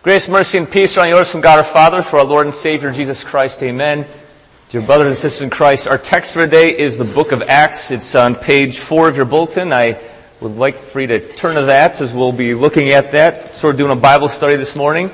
Grace, mercy, and peace are on yours from God our Father, through our Lord and Savior, Jesus Christ. Amen. Dear brothers and sisters in Christ, our text for today is the book of Acts. It's on page 4 of your bulletin. I would like for you to turn to that as we'll be looking at that. So we're doing a Bible study this morning.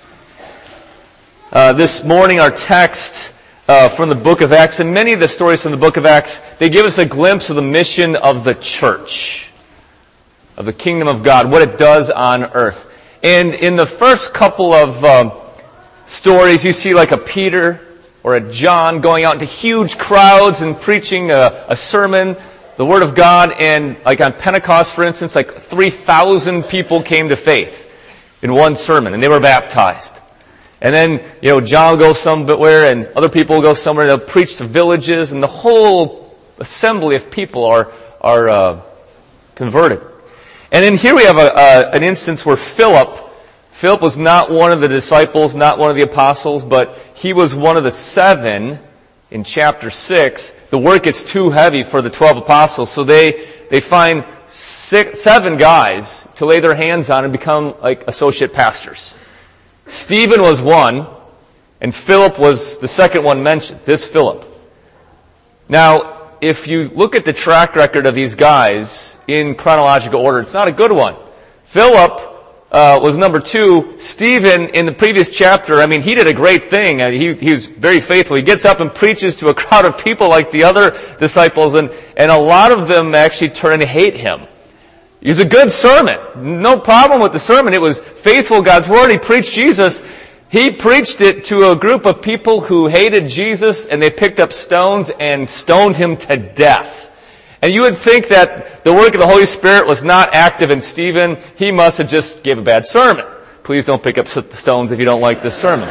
This morning our text from the book of Acts, and many of the stories from the book of Acts, they give us a glimpse of the mission of the church, of the kingdom of God, what it does on earth. And in the first couple of stories, you see like a Peter or a John going out into huge crowds and preaching a sermon, the Word of God, and like on Pentecost, for instance, like 3,000 people came to faith in one sermon, and they were baptized. And then, John will go somewhere, and other people will go somewhere, and they'll preach to villages, and the whole assembly of people are converted. And then here we have an instance where Philip was not one of the disciples, not one of the apostles, but he was one of the 7 in chapter 6. The work gets too heavy for the 12 apostles, so they find 7 guys to lay their hands on and become like associate pastors. Stephen was one, and Philip was the second one mentioned, this Philip. Now, if you look at the track record of these guys in chronological order, it's not a good one. Philip was number 2. Stephen, in the previous chapter, he did a great thing. He was very faithful. He gets up and preaches to a crowd of people like the other disciples, and a lot of them actually turn to hate him. It was a good sermon. No problem with the sermon. It was faithful God's Word. He preached Jesus. He preached it to a group of people who hated Jesus, and they picked up stones and stoned him to death. And you would think that the work of the Holy Spirit was not active in Stephen. He must have just gave a bad sermon. Please don't pick up stones if you don't like this sermon.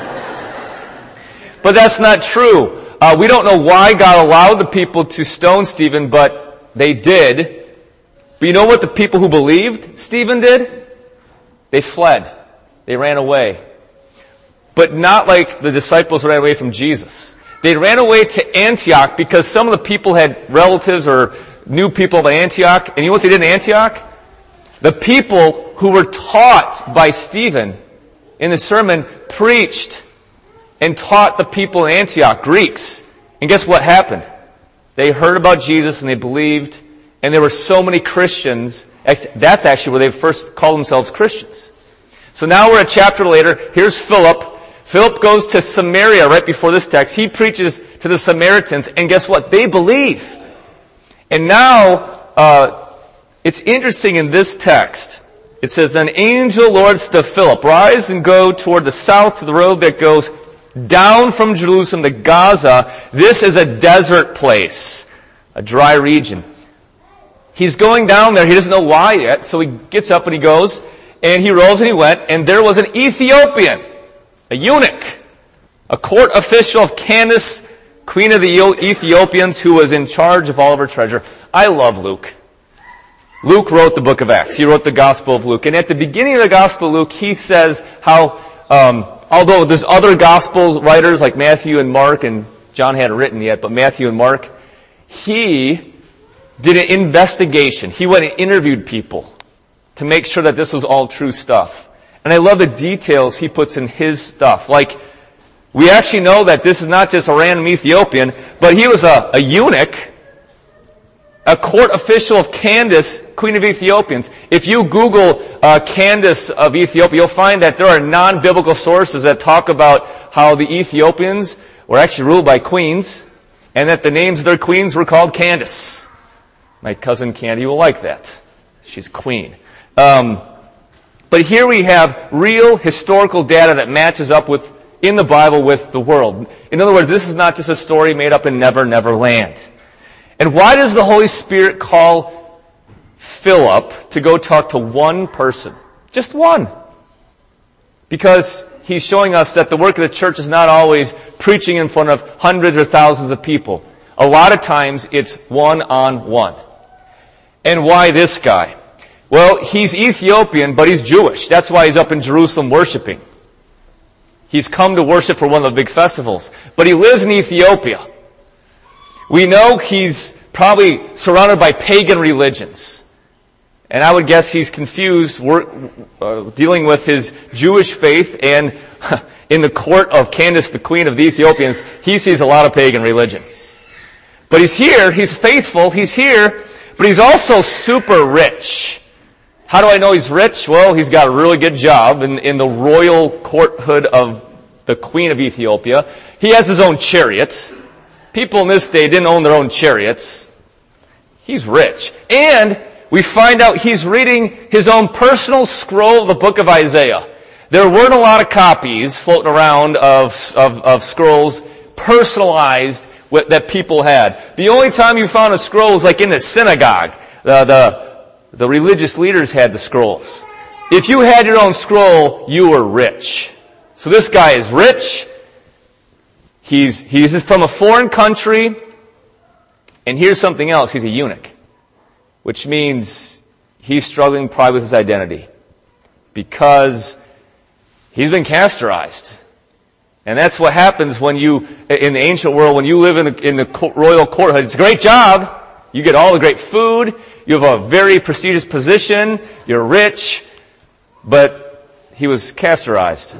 But that's not true. We don't know why God allowed the people to stone Stephen, but they did. But you know what the people who believed Stephen did? They fled. They ran away. But not like the disciples ran away from Jesus. They ran away to Antioch because some of the people had relatives or knew people at Antioch. And you know what they did in Antioch? The people who were taught by Stephen in the sermon preached and taught the people in Antioch, Greeks. And guess what happened? They heard about Jesus and they believed. And there were so many Christians. That's actually where they first called themselves Christians. So now we're a chapter later. Here's Philip. Philip goes to Samaria right before this text. He preaches to the Samaritans, and guess what? They believe. And now, it's interesting in this text. It says, "Then angel Lord said to Philip, rise and go toward the south to the road that goes down from Jerusalem to Gaza. This is a desert place, a dry region." He's going down there. He doesn't know why yet, so he gets up and he goes, and he rose and he went, and there was an Ethiopian, a eunuch, a court official of Candace, queen of the Ethiopians, who was in charge of all of her treasure. I love Luke. Luke wrote the book of Acts. He wrote the Gospel of Luke. And at the beginning of the Gospel of Luke, he says how, although there's other Gospel writers like Matthew and Mark, and John hadn't written yet, but Matthew and Mark, he did an investigation. He went and interviewed people to make sure that this was all true stuff. And I love the details he puts in his stuff. Like, we actually know that this is not just a random Ethiopian, but he was a eunuch, a court official of Candace, queen of Ethiopians. If you Google Candace of Ethiopia, you'll find that there are non-biblical sources that talk about how the Ethiopians were actually ruled by queens, and that the names of their queens were called Candace. My cousin Candy will like that. She's queen. But here we have real historical data that matches up in the Bible with the world. In other words, this is not just a story made up in Never Never Land. And why does the Holy Spirit call Philip to go talk to one person? Just one. Because he's showing us that the work of the church is not always preaching in front of hundreds or thousands of people. A lot of times it's one-on-one. And why this guy? Well, he's Ethiopian, but he's Jewish. That's why he's up in Jerusalem worshiping. He's come to worship for one of the big festivals. But he lives in Ethiopia. We know he's probably surrounded by pagan religions. And I would guess he's confused dealing with his Jewish faith, and in the court of Candace, the queen of the Ethiopians, he sees a lot of pagan religion. But he's here, he's faithful, he's here, but he's also super rich. How do I know he's rich? Well, he's got a really good job in the royal courthood of the queen of Ethiopia. He has his own chariot. People in this day didn't own their own chariots. He's rich. And we find out he's reading his own personal scroll of the book of Isaiah. There weren't a lot of copies floating around of scrolls personalized that people had. The only time you found a scroll was like in the synagogue. The religious leaders had the scrolls. If you had your own scroll, you were rich. So this guy is rich. He's from a foreign country. And here's something else. He's a eunuch. Which means he's struggling probably with his identity. Because he's been castorized. And that's what happens when you, in the ancient world, when you live in the royal courthood. It's a great job. You get all the great food. You have a very prestigious position. You're rich. But he was castorized.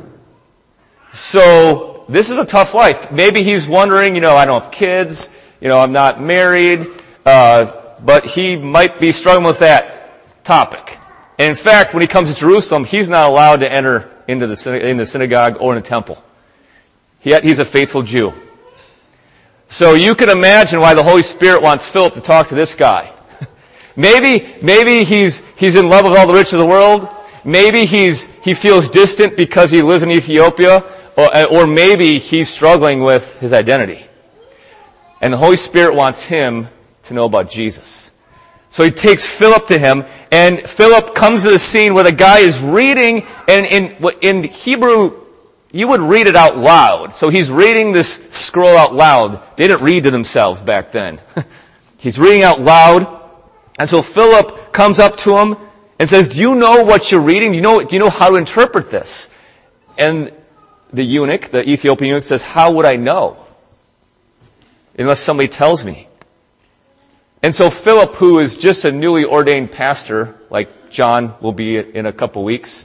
So this is a tough life. Maybe he's wondering, I don't have kids. I'm not married. But he might be struggling with that topic. And in fact, when he comes to Jerusalem, he's not allowed to enter into the synagogue or in the temple. Yet he's a faithful Jew. So you can imagine why the Holy Spirit wants Philip to talk to this guy. Maybe he's in love with all the rich of the world. Maybe he feels distant because he lives in Ethiopia. Or maybe he's struggling with his identity. And the Holy Spirit wants him to know about Jesus. So he takes Philip to him, and Philip comes to the scene where the guy is reading, and in Hebrew, you would read it out loud. So he's reading this scroll out loud. They didn't read to themselves back then. He's reading out loud, and so Philip comes up to him and says, "Do you know what you're reading? Do you know how to interpret this?" And the eunuch, the Ethiopian eunuch, says, "How would I know? Unless somebody tells me." And so Philip, who is just a newly ordained pastor, like John will be in a couple weeks,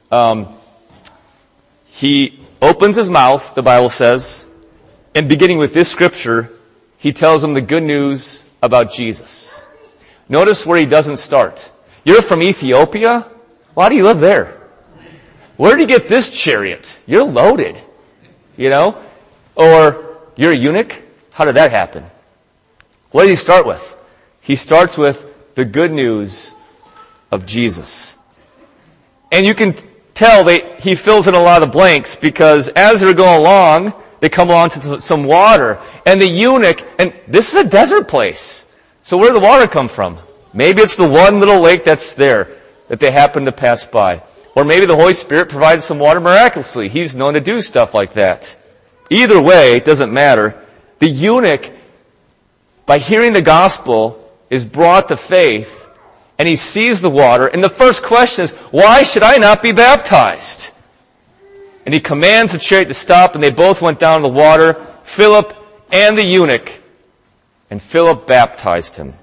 he opens his mouth, the Bible says, and beginning with this scripture, he tells him the good news about Jesus. Notice where he doesn't start. You're from Ethiopia? Why do you live there? Where did you get this chariot? You're loaded. Or you're a eunuch? How did that happen? What did he start with? He starts with the good news of Jesus. And you can tell that he fills in a lot of blanks because as they're going along, they come along to some water. And the eunuch, and this is a desert place. So where did the water come from? Maybe it's the one little lake that's there that they happen to pass by. Or maybe the Holy Spirit provided some water miraculously. He's known to do stuff like that. Either way, it doesn't matter. The eunuch, by hearing the gospel, is brought to faith, and he sees the water, and the first question is, why should I not be baptized? And he commands the chariot to stop, and they both went down to the water, Philip and the eunuch, and Philip baptized him.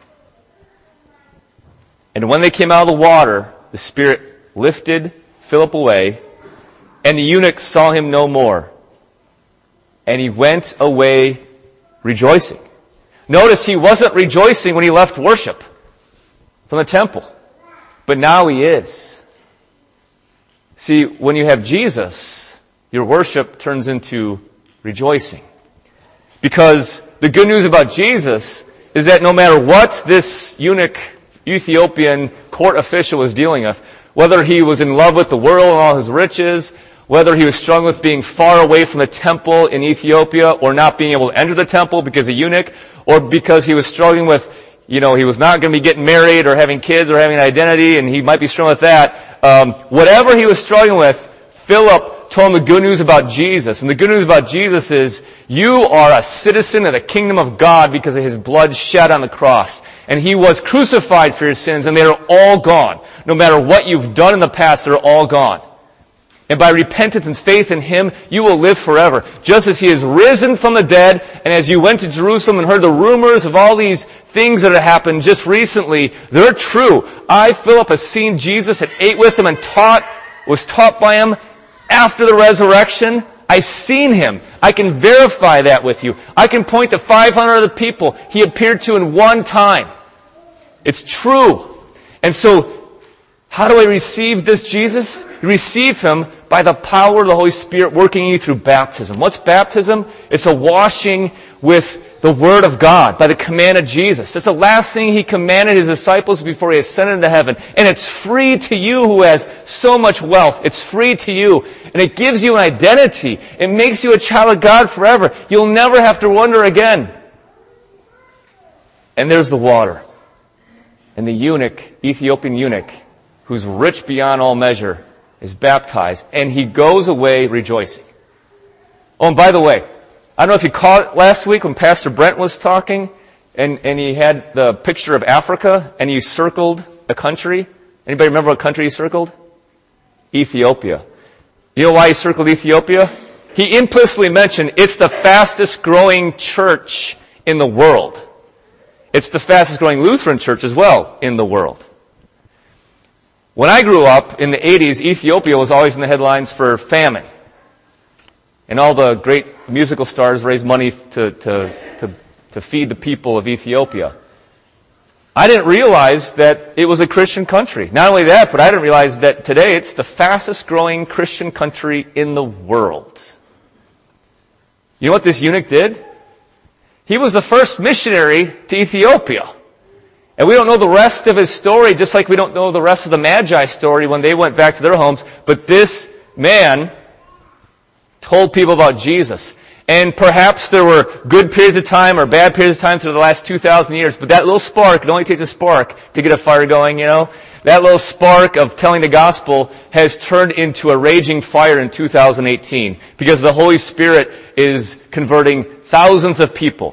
And when they came out of the water, the Spirit lifted Philip away, and the eunuch saw him no more. And he went away rejoicing. Notice he wasn't rejoicing when he left worship from the temple. But now he is. See, when you have Jesus, your worship turns into rejoicing. Because the good news about Jesus is that no matter what this eunuch, Ethiopian court official was dealing with, whether he was in love with the world and all his riches, whether he was struggling with being far away from the temple in Ethiopia or not being able to enter the temple because of eunuch, or because he was struggling with, he was not going to be getting married or having kids or having an identity, and he might be struggling with that. Whatever he was struggling with, Philip told him the good news about Jesus. And the good news about Jesus is, you are a citizen of the kingdom of God because of his blood shed on the cross. And he was crucified for your sins, and they are all gone. No matter what you've done in the past, they're all gone. And by repentance and faith in Him, you will live forever. Just as He is risen from the dead, and as you went to Jerusalem and heard the rumors of all these things that had happened just recently, they're true. I, Philip, have seen Jesus and ate with Him and was taught by Him after the resurrection. I've seen Him. I can verify that with you. I can point to 500 other people He appeared to in one time. It's true. And so, how do I receive this Jesus? You receive Him by the power of the Holy Spirit working in you through baptism. What's baptism? It's a washing with the Word of God by the command of Jesus. It's the last thing He commanded His disciples before He ascended into heaven. And it's free to you who has so much wealth. It's free to you. And it gives you an identity. It makes you a child of God forever. You'll never have to wonder again. And there's the water. And the eunuch, Ethiopian eunuch, who's rich beyond all measure, is baptized, and he goes away rejoicing. Oh, and by the way, I don't know if you caught it last week when Pastor Brent was talking, and he had the picture of Africa, and he circled a country. Anybody remember what country he circled? Ethiopia. You know why he circled Ethiopia? He implicitly mentioned it's the fastest growing church in the world. It's the fastest growing Lutheran church as well in the world. When I grew up in the 80s, Ethiopia was always in the headlines for famine. And all the great musical stars raised money to feed the people of Ethiopia. I didn't realize that it was a Christian country. Not only that, but I didn't realize that today it's the fastest growing Christian country in the world. You know what this eunuch did? He was the first missionary to Ethiopia. And we don't know the rest of his story, just like we don't know the rest of the Magi story when they went back to their homes. But this man told people about Jesus. And perhaps there were good periods of time or bad periods of time through the last 2,000 years. But that little spark, it only takes a spark to get a fire going, you know. That little spark of telling the gospel has turned into a raging fire in 2018. Because the Holy Spirit is converting thousands of people.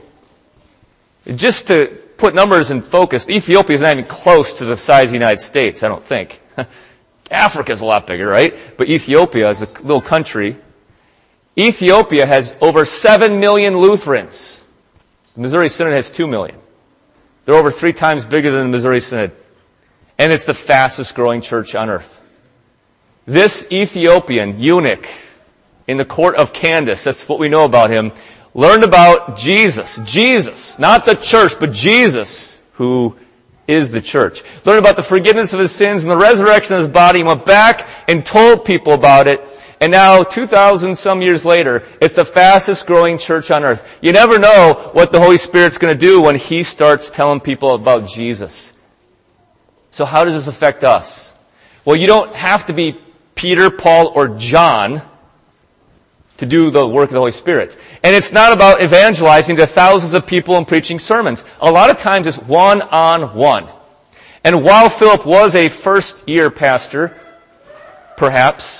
Just to put numbers in focus, Ethiopia is not even close to the size of the United States, I don't think. Africa is a lot bigger, right? But Ethiopia is a little country. Ethiopia has over 7 million Lutherans. The Missouri Synod has 2 million. They're over 3 times bigger than the Missouri Synod. And it's the fastest growing church on earth. This Ethiopian eunuch in the court of Candace, that's what we know about him, learned about Jesus. Jesus, not the church, but Jesus, who is the church. Learned about the forgiveness of his sins and the resurrection of his body. He went back and told people about it. And now, 2,000 some years later, it's the fastest growing church on earth. You never know what the Holy Spirit's going to do when He starts telling people about Jesus. So how does this affect us? Well, you don't have to be Peter, Paul, or John to do the work of the Holy Spirit. And it's not about evangelizing to thousands of people and preaching sermons. A lot of times it's one-on-one. And while Philip was a first-year pastor, perhaps,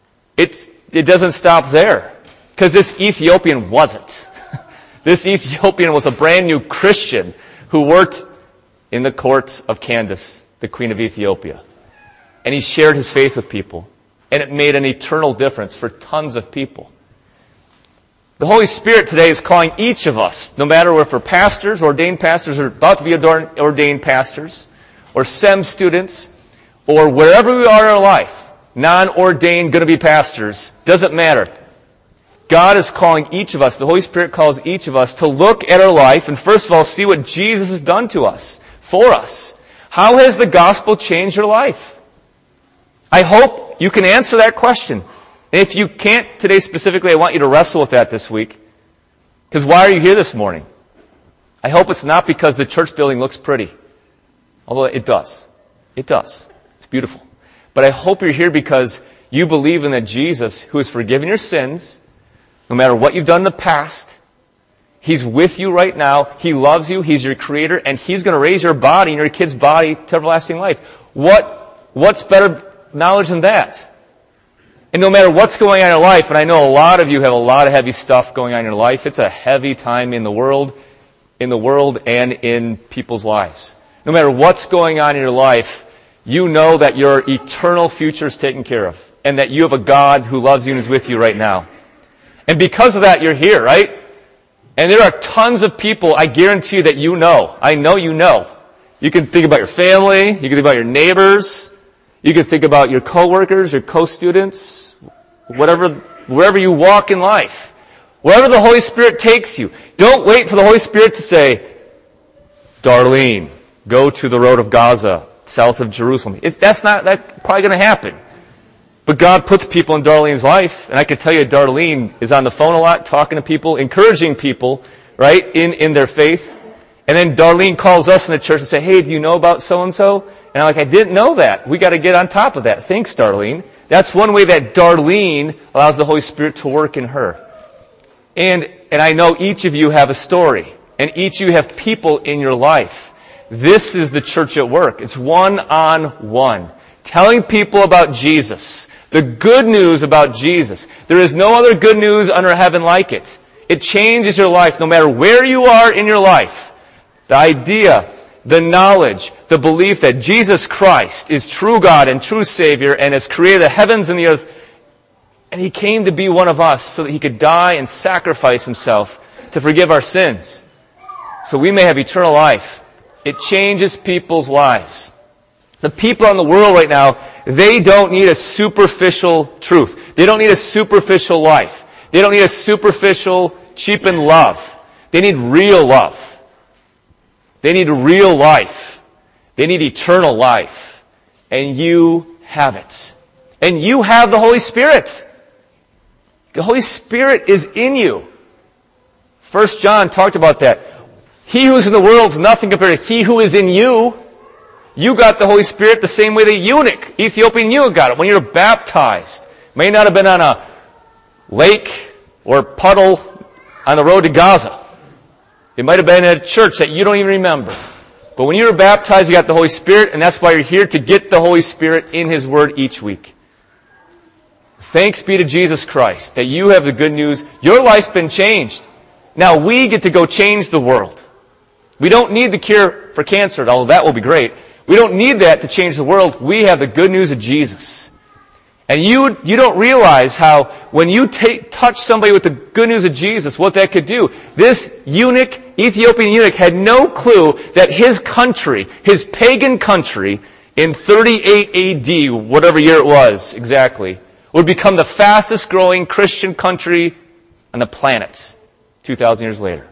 it doesn't stop there. Because this Ethiopian wasn't. This Ethiopian was a brand new Christian who worked in the courts of Candace, the queen of Ethiopia. And he shared his faith with people. And it made an eternal difference for tons of people. The Holy Spirit today is calling each of us, no matter if we're pastors, ordained pastors, or about to be ordained pastors, or SEM students, or wherever we are in our life, non-ordained, going to be pastors, doesn't matter. God is calling each of us, the Holy Spirit calls each of us to look at our life and first of all see what Jesus has done to us, for us. How has the gospel changed your life? I hope you can answer that question. And if you can't today specifically, I want you to wrestle with that this week. Because why are you here this morning? I hope it's not because the church building looks pretty. Although it does. It does. It's beautiful. But I hope you're here because you believe in that Jesus, who has forgiven your sins, no matter what you've done in the past, He's with you right now. He loves you. He's your creator. And He's going to raise your body and your kid's body to everlasting life. What's better knowledge than that? And no matter what's going on in your life, and I know a lot of you have a lot of heavy stuff going on in your life. It's a heavy time in the world and in people's lives. No matter what's going on in your life, you know that your eternal future is taken care of. and that you have a God who loves you and is with you right now. And because of that, you're here, right? And there are tons of people, I guarantee you, that you know. I know you know. You can think about your family. You can think about your neighbors. You can think about your coworkers, your co-students, wherever you walk in life. Wherever the Holy Spirit takes you. Don't wait for the Holy Spirit to say, Darlene, go to the road of Gaza, south of Jerusalem. That's probably going to happen. But God puts people in Darlene's life, and I can tell you Darlene is on the phone a lot, talking to people, encouraging people, right, in their faith. And then Darlene calls us in the church and say, hey, do you know about so-and-so? And I'm like, I didn't know that. We got to get on top of that. Thanks, Darlene. That's one way that Darlene allows the Holy Spirit to work in her. And I know each of you have a story, and each of you have people in your life. This is the church at work. It's one-on-one. Telling people about Jesus. The good news about Jesus. There is no other good news under heaven like it. It changes your life no matter where you are in your life. The idea, the knowledge, the belief that Jesus Christ is true God and true Savior and has created the heavens and the earth. And He came to be one of us so that He could die and sacrifice Himself to forgive our sins. So we may have eternal life. It changes people's lives. The people in the world right now, they don't need a superficial truth. They don't need a superficial life. They don't need a superficial, cheapened love. They need real love. They need real life. They need eternal life. And you have it. And you have the Holy Spirit. The Holy Spirit is in you. 1 John talked about that. He who is in the world is nothing compared to He who is in you. You got the Holy Spirit the same way the eunuch, Ethiopian eunuch, got it. When you were baptized, may not have been on a lake or puddle on the road to Gaza. It might have been at a church that you don't even remember. But when you were baptized, you got the Holy Spirit, and that's why you're here, to get the Holy Spirit in His Word each week. Thanks be to Jesus Christ that you have the good news. Your life's been changed. Now we get to go change the world. We don't need the cure for cancer, although that will be great. We don't need that to change the world. We have the good news of Jesus. And you don't realize how when you touch somebody with the good news of Jesus, what that could do. This eunuch, Ethiopian eunuch, had no clue that his country, his pagan country, in 38 AD, whatever year it was exactly, would become the fastest growing Christian country on the planet 2,000 years later.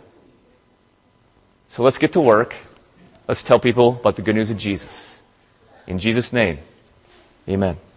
So let's get to work. Let's tell people about the good news of Jesus. In Jesus' name, amen.